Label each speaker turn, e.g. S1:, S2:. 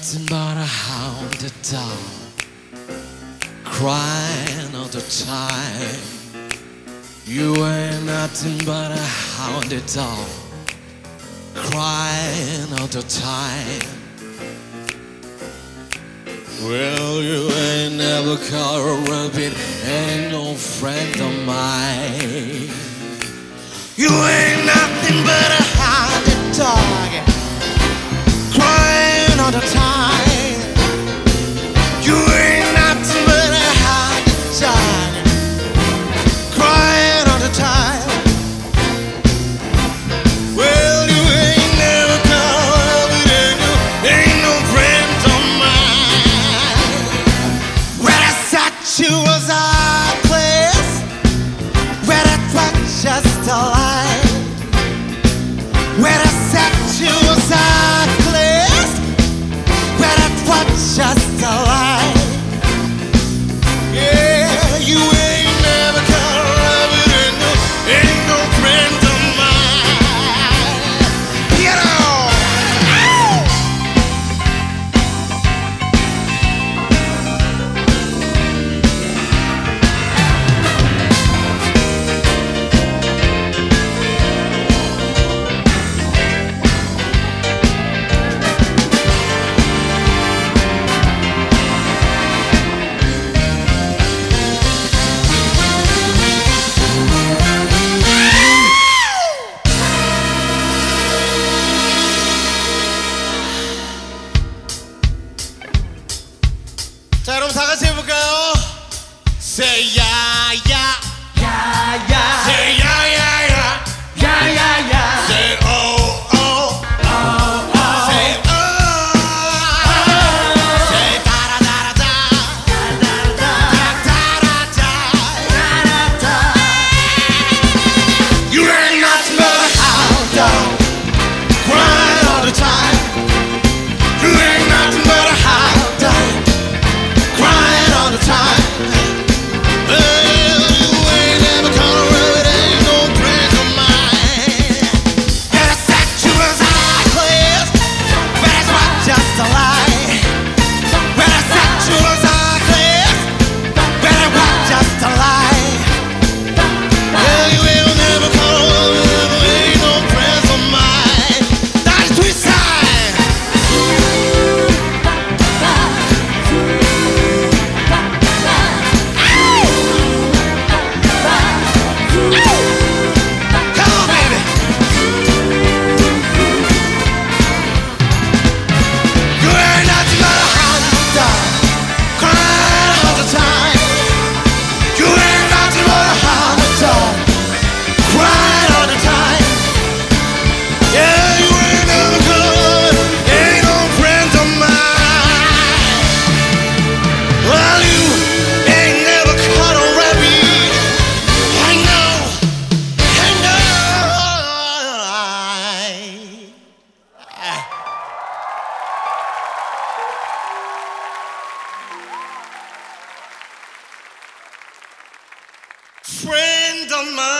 S1: nothing but a hounded dog, crying all the time. You ain't nothing but a hounded dog, crying all the time. Well, you ain't never caught a rabbit, ain't no friend of mine. You ain't nothing but a hounded dog, crying all the time. You ain't nothing but a hounded dog, crying all the time. Well, you ain't never caught a rabbit, ain't no friend of mine. When I thought you was our place, when I thought just a lie. When I said you was our place, when I thought just a lie. Yeah, you ain't never caught a rabbit, ain't no friend of mine. You know. 자, 여러분 다 같이 해볼까요? Say yeah, yeah,
S2: Yeah, yeah,
S1: say yeah, yeah, yeah,
S2: yeah, yeah, yeah.
S1: say oh, oh,
S2: Oh, oh,
S1: say oh, say da da da da da,
S2: da, da, da,
S1: da da da.
S2: da, da.
S1: You ain't nothing but a hound dog, crying all the time. You ain't nothing but a hound dog, crying all the time. Well, you ain't never caught a rabbit, ain't no friend of mine. And I said you was our class, but that's not just a lie. When I said you was our class, but it was just a lie. Well, you ain't never caught a rabbit, ain't no friend of mine. That's twist side. Come on, baby. You ain't nothing but a hound dog, crying all the time. You ain't nothing but a hound dog, crying all the time. Yeah, you ain't never good, ain't no friend of mine. Well, you ain't never caught a rabbit. I know, I know. Friend of mine.